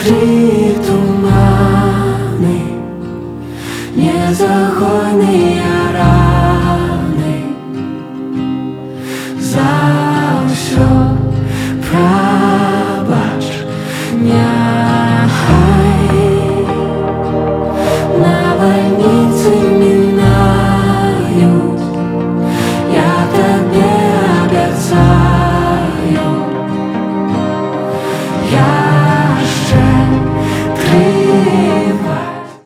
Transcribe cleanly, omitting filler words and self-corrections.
Мокрі тумани, незагойныя раны, за ўсё прабач, няхай навальніцы мінаюць, я так